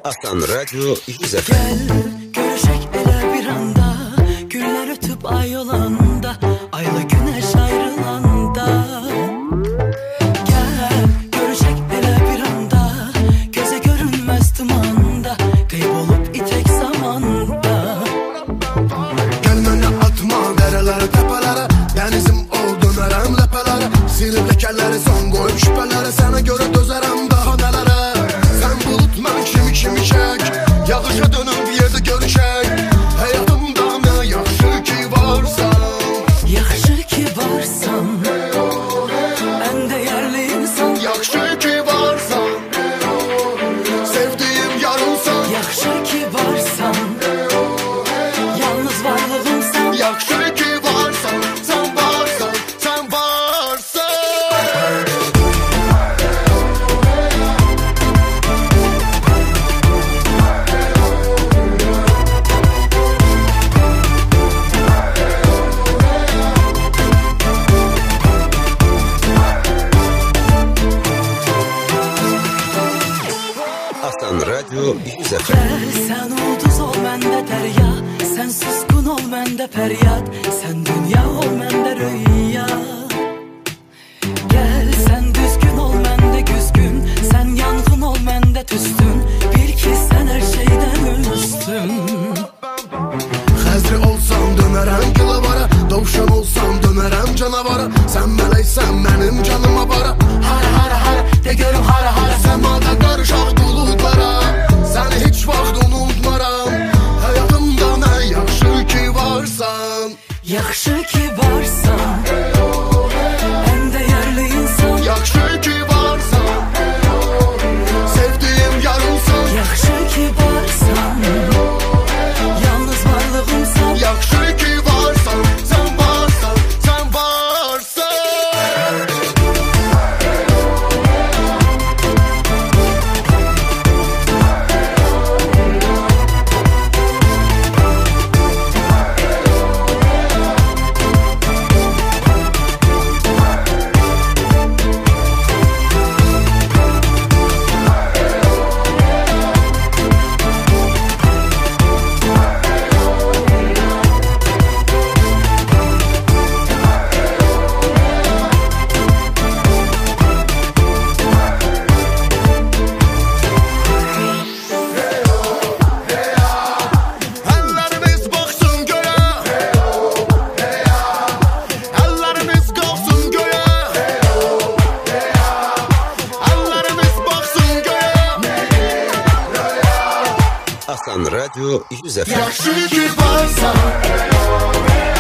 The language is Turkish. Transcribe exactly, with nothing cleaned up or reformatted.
Aslan Radyo yüz F M. Gel görüşek ele bir anda, güller ötüp ay olanda, ayla güneş ayrılanda. Gel görüşek ele bir anda, göze görünmez tımanda, kaybolup itek zamanda. Gelmene atma derelere tepelere, denizim oldun erem lepelere. Silip lekelleri son koyup şüphelere, sana göre dözerem daha nelere. Sen bulut ben kimi kimi çek, yağışa dönüp yerde görüşek. Hayatımda ne yaxşı ki varsan, Yaxşı ki varsan, en değerli insan. yaxşı ki varsan, sevdiğim yarınsan. Yaxşı ki varsan, yalnız varlığımsan. Yaxşı ki varsan, sen varsan, sen varsan. Aslan Radyo yüz F M. Gel sen ulduz ol bende derya, sen suskun ol bende feryat, sen dünya ol bende rüya. Gel sen düzgün ol bende güzgün, sen yangın ol bende tüstün, bil ki sen her şeyden üstün. Xəzri olsam dönərəm gilavara, dovşan olsam dönərəm canavara. Sən mələksən mənim canıma bara. Hara hara hara de görüm hara hara, səmada qarışaq buludlara. Səni heç vaxt unutmaram, həyatımda nə yaxşı ki varsan. Yaxşı ki varsan, en değerli insan. Yaxşı ki varsan, sevdiğim yarınsan. Yaxşı ki varsan, yalnız varlığımsan. Yaxşı ki varsan, sen varsan, sen varsan. Əlləriniz baxsın göyə, əlləriniz qalxsın göyə, əlləriniz baxsın göyə. Aslan Radyo yüz F M. Yaxşı ki varsan,